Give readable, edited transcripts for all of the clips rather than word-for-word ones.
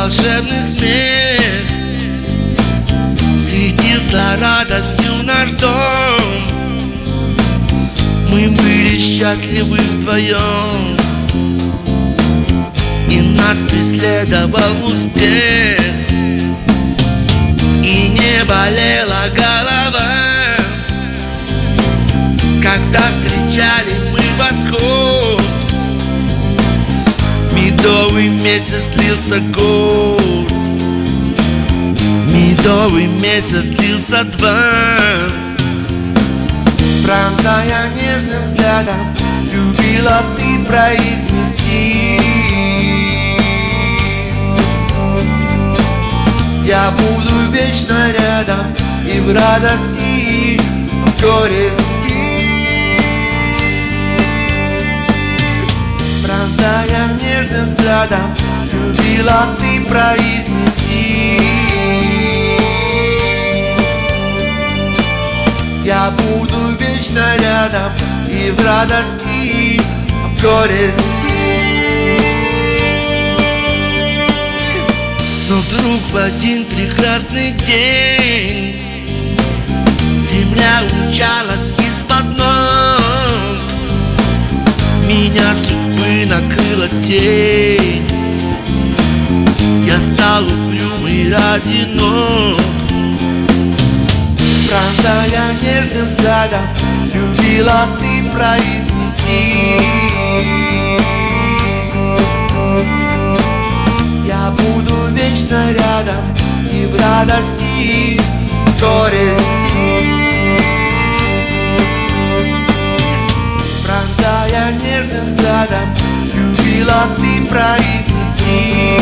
волшебный смех, светился радостью наш дом. Мы были счастливы вдвоем, и нас преследовал успех, и не болела голова, когда встречали мы восход. Медовый месяц длился год, медовый месяц длился два. Пронзая нежным взглядом, любила ты произнести: я буду вечно рядом и в радости, и в горести. Пронзая нежным взглядом, любила ты произнести: я буду вечно рядом и в радости, и в горести. Но вдруг в один прекрасный день земля умчалась из-под ног, меня судьбы накрыла тень, я стал угрюмый и одинок. Пронзая нежным взглядом, любила ты произнести: я буду вечно рядом и в радости, и в горести. Пронзая нежным взглядом, любила ты произнести: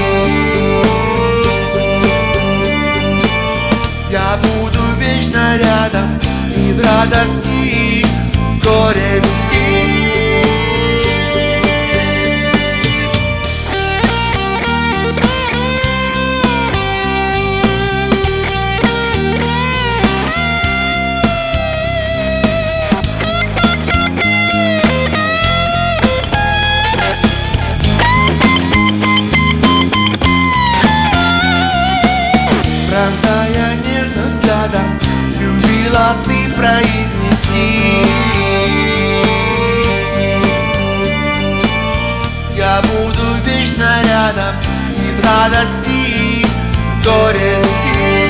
я буду вечно рядом и в радости, и в горести. Пронзая нежным взглядом, любила ты произнести: я буду вечно рядом и в радости, и в горести.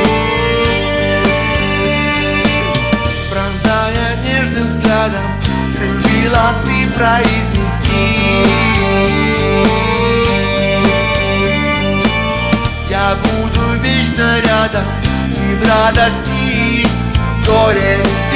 Пронзая нежным взглядом, любила ты произнести: я буду вечно рядом и в радости, и в горести.